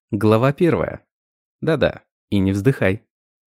Глава 1. Да-да, и не вздыхай.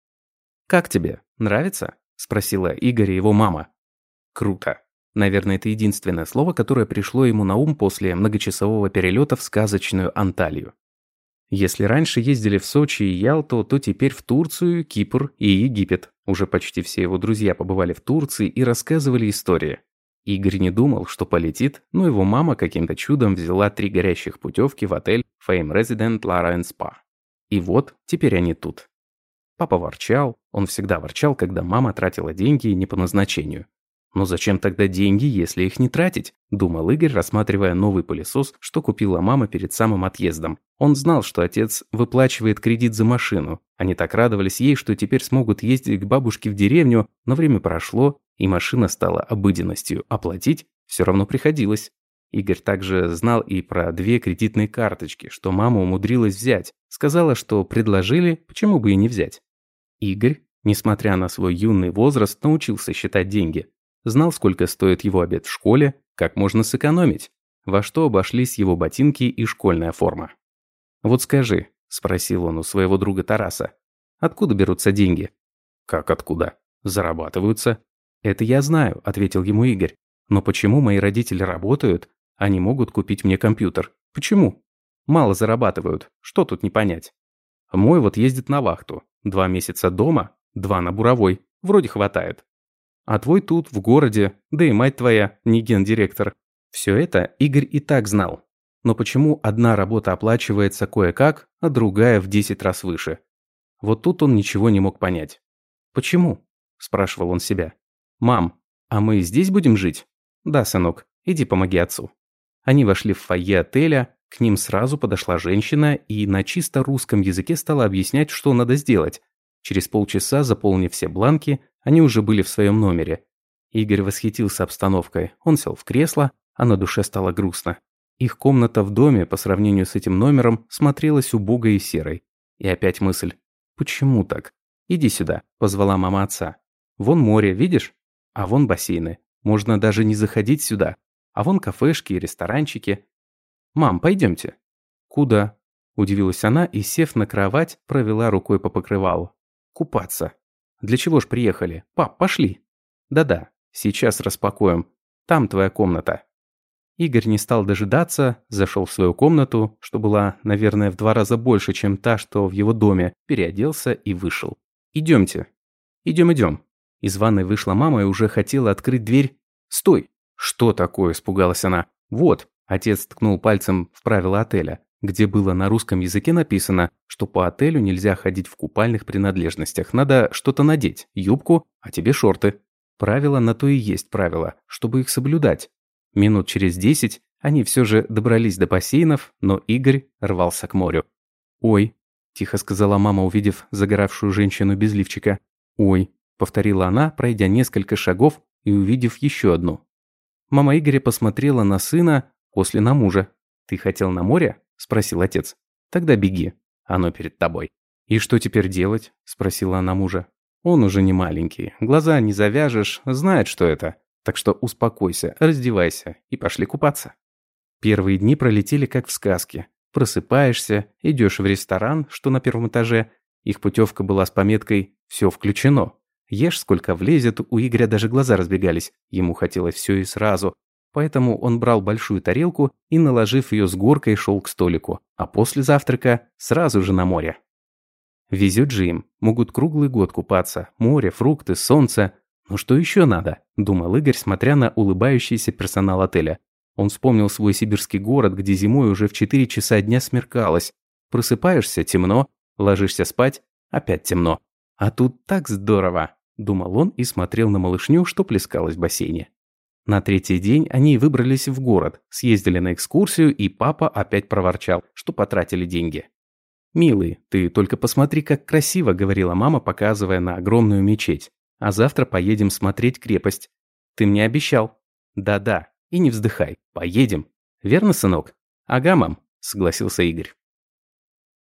«Как тебе? Нравится?» – спросила Игоря его мама. «Круто». Наверное, это единственное слово, которое пришло ему на ум после многочасового перелета в сказочную Анталию. Если раньше ездили в Сочи и Ялту, то теперь в Турцию, Кипр и Египет. Уже почти все его друзья побывали в Турции и рассказывали истории. Игорь не думал, что полетит, но его мама каким-то чудом взяла 3 горящих путевки в отель Fame Resident Lara Spa. И вот, теперь они тут. Папа ворчал, он всегда ворчал, когда мама тратила деньги не по назначению. «Но зачем тогда деньги, если их не тратить?» – думал Игорь, рассматривая новый пылесос, что купила мама перед самым отъездом. Он знал, что отец выплачивает кредит за машину. Они так радовались ей, что теперь смогут ездить к бабушке в деревню, но время прошло, и машина стала обыденностью, а платить все равно приходилось. Игорь также знал и про 2 кредитные карточки, что мама умудрилась взять. Сказала, что предложили, почему бы и не взять. Игорь, несмотря на свой юный возраст, научился считать деньги. Знал, сколько стоит его обед в школе, как можно сэкономить, во что обошлись его ботинки и школьная форма. «Вот скажи», – спросил он у своего друга Тараса, – «откуда берутся деньги?» «Как откуда? Зарабатываются». «Это я знаю», – ответил ему Игорь. «Но почему мои родители работают, а не могут купить мне компьютер? Почему? Мало зарабатывают, что тут не понять? Мой вот ездит на вахту, 2 месяца дома, 2 на буровой, вроде хватает. А твой тут, в городе, да и мать твоя, не гендиректор». Все это Игорь и так знал. Но почему одна работа оплачивается кое-как, а другая в 10 раз выше? Вот тут он ничего не мог понять. «Почему?» – спрашивал он себя. «Мам, а мы здесь будем жить?» «Да, сынок, иди помоги отцу». Они вошли в фойе отеля, к ним сразу подошла женщина и на чисто русском языке стала объяснять, что надо сделать. Через полчаса, заполнив все бланки, они уже были в своем номере. Игорь восхитился обстановкой. Он сел в кресло, а на душе стало грустно. Их комната в доме по сравнению с этим номером смотрелась убогой и серой. И опять мысль: почему так? «Иди сюда», – позвала мама отца. «Вон море, видишь? А вон бассейны. Можно даже не заходить сюда. А вон кафешки и ресторанчики. Мам, пойдемте». «Куда?» – удивилась она и, сев на кровать, провела рукой по покрывалу. «Купаться». «Для чего ж приехали? Пап, пошли». «Да-да, сейчас распакуем. Там твоя комната». Игорь не стал дожидаться, зашел в свою комнату, что была, наверное, в 2 раза больше, чем та, что в его доме, переоделся и вышел. «Идемте». «Идем». Из ванной вышла мама и уже хотела открыть дверь. «Стой!» «Что такое?» – испугалась она. «Вот», – отец ткнул пальцем в правила отеля, где было на русском языке написано, что по отелю нельзя ходить в купальных принадлежностях, надо что-то надеть, юбку, а тебе шорты. Правила на то и есть правила, чтобы их соблюдать. Минут через 10 они все же добрались до бассейнов, но Игорь рвался к морю. «Ой», – тихо сказала мама, увидев загоравшую женщину без лифчика. «Ой», – повторила она, пройдя несколько шагов и увидев еще одну. Мама Игоря посмотрела на сына, после на мужа. «Ты хотел на море?» – спросил отец. «Тогда беги, оно перед тобой». «И что теперь делать?» – спросила она мужа. «Он уже не маленький, глаза не завяжешь, знает, что это. Так что успокойся, раздевайся и пошли купаться». Первые дни пролетели как в сказке. Просыпаешься, идешь в ресторан, что на 1-м этаже. Их путевка была с пометкой «Все включено». Ешь сколько влезет, у Игоря даже глаза разбегались. Ему хотелось все и сразу. Поэтому он брал большую тарелку и, наложив ее с горкой, шел к столику. А после завтрака сразу же на море. Везет же им. Могут круглый год купаться. Море, фрукты, солнце. «Ну что еще надо?» – думал Игорь, смотря на улыбающийся персонал отеля. Он вспомнил свой сибирский город, где зимой уже в 4 часа дня смеркалось. Просыпаешься – темно, ложишься спать – опять темно. «А тут так здорово!» – думал он и смотрел на малышню, что плескалась в бассейне. На 3-й день они выбрались в город, съездили на экскурсию, и папа опять проворчал, что потратили деньги. «Милый, ты только посмотри, как красиво», – говорила мама, показывая на огромную мечеть. «А завтра поедем смотреть крепость. Ты мне обещал». «Да-да, и не вздыхай, поедем. Верно, сынок?» «Ага, мам», – согласился Игорь.